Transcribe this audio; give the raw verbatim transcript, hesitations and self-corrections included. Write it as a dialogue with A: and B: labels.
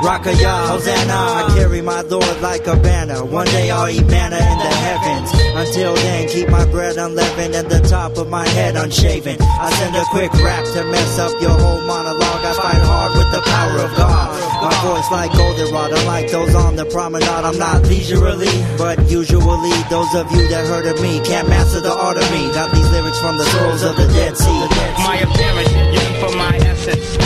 A: Rockaya, Hosanna. I carry my Lord like a banner. One day I'll eat manna in the heavens. Until then, keep my bread unleavened and the top of my head unshaven. I send a quick rap to mess up your whole monologue. I fight hard with the power of God. My voice like goldenrod, unlike those on the promenade. I'm not leisurely, but usually those of you that heard of me can't master the art of me. Got these lyrics from the souls of the Dead Sea.
B: My appearance, yearn for my essence.